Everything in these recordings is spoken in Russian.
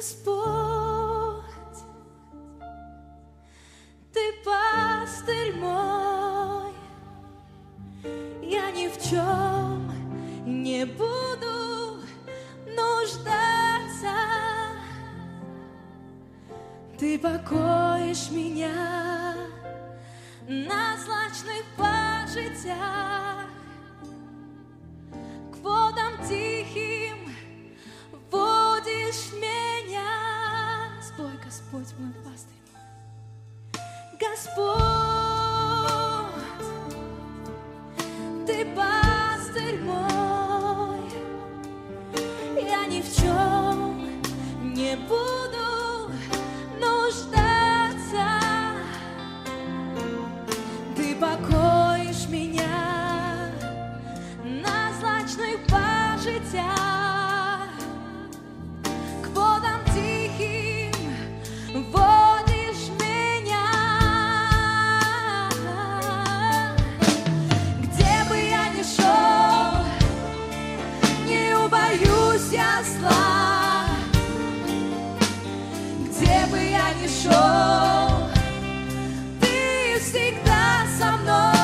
Господь, Ты пастырь мой, я ни в чем не буду нуждаться. Ты покоишь меня на злачных пажитях, к водам тихим водишь меня. Спой, Господь, мой пастырь мой. Господь, Ты пастырь мой, я ни в чем не буду нуждаться. Ты покоишь меня на злачных пажитях, к водам тихим водишь меня. Где бы я ни шел, не убоюсь я зла. Где бы я ни шел, Ты всегда со мной.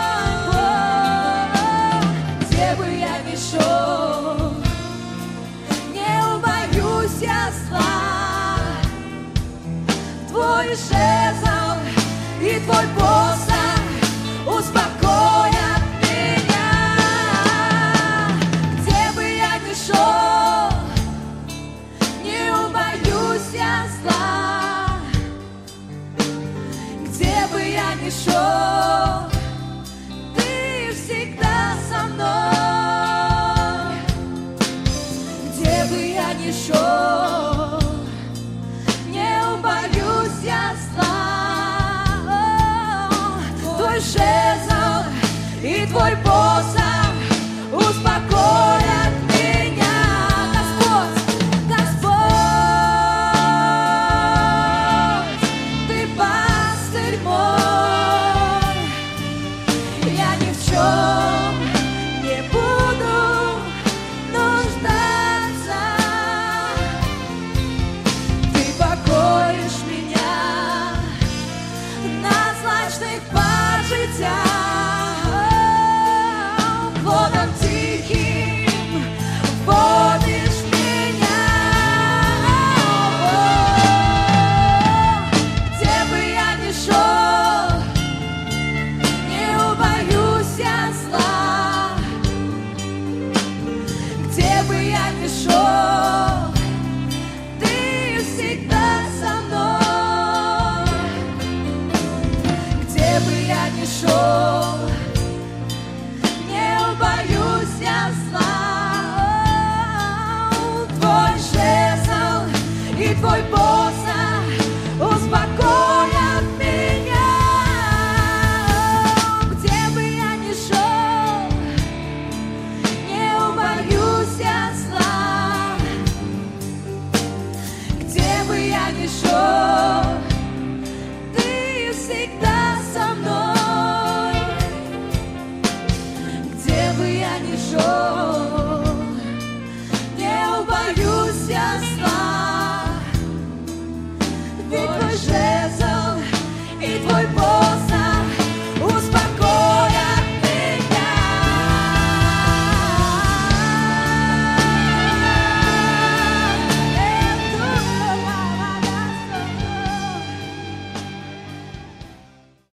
Где бы я ни шел, не убоюсь я зла. Твой жезл и Твой посох успокоят меня. Где бы я ни шел, не убоюсь я зла. Где бы я ни шел, Ты всегда со мной. Где бы я ни шел, не убоюсь я зла. Твой жезл и Твой посох успокоят меня. Господь, Господь, Ты пастырь мой, я ни в чем не буду нуждаться. Ты покоишь меня на злачных пажитях, к водам тихим водишь меня. Где бы я ни шел, не убоюсь я зла. Где бы я ни шел, Ты всегда со мной. Где бы я ни шел, не убоюсь я зла. Твой жезл и Твой посох успокоят меня. Где бы я ни шел, не убоюсь я зла. Где бы я ни шел,